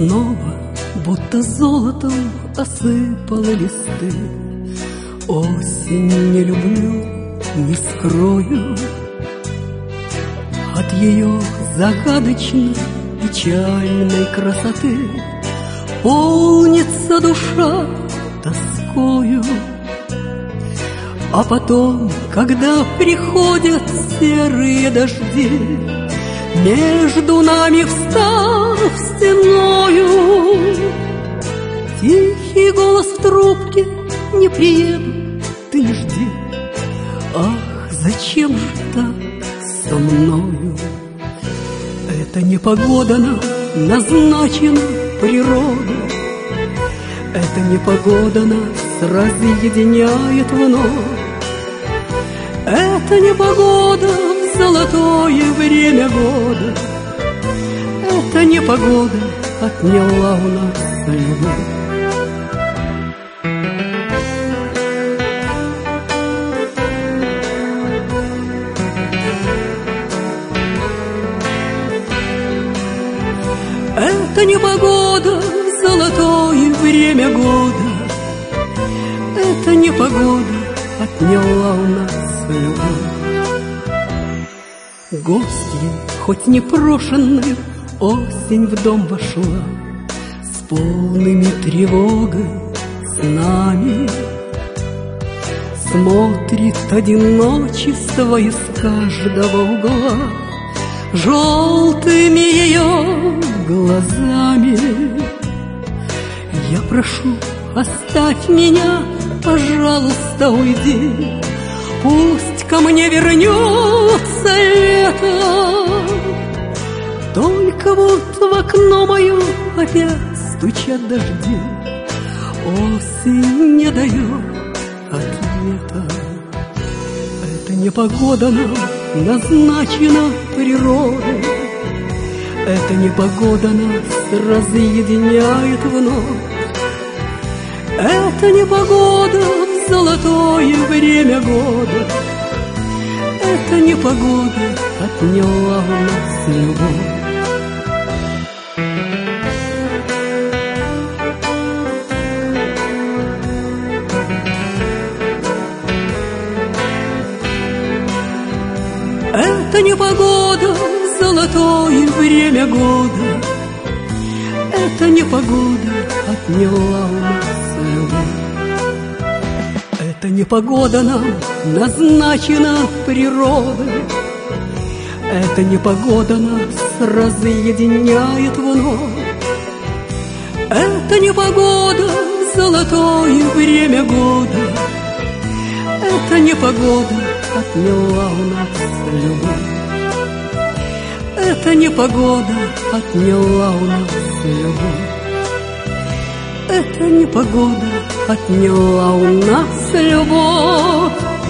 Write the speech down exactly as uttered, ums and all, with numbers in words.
снова, будто золотом осыпала листы. Осень не люблю, не скрою. От ее загадочной, печальной красоты полнится душа тоскою. А потом, когда приходят серые дожди, между нами встав стеною, тихий голос в трубке: не приеду, ты не жди. Ах, зачем же так со мною? Это не погода нам назначена природа, это не погода нас разъединяет вновь. Это не погода в золотое время года, это не погода отняла у нас любовь. Это не погода в золотое время года, это не погода отняла у нас любовь. Гостья, хоть непрошенная, осень в дом вошла с полными тревогой снами. Смотрит одиночество из каждого угла желтыми ее глазами. Я прошу, оставь меня, пожалуйста, уйди. Пусть ко мне вернется лето. Только вот в окно мое опять стучат дожди. Осень не дает ответа. Это не погода нам назначена природой, это не погода нас разъединяет вновь. Это не погода в золотое время года, это не погода отняла у нас любовь. Это не погода в золотое время года, это не погода отняла у нас любовь. Это не погода нам назначена природой, это не погода нас разъединяет вновь. Это не погода в золотое время года, это не погода отняла у нас любовь. Это не погода отняла у нас любовь. Это не погода отняла у нас любовь.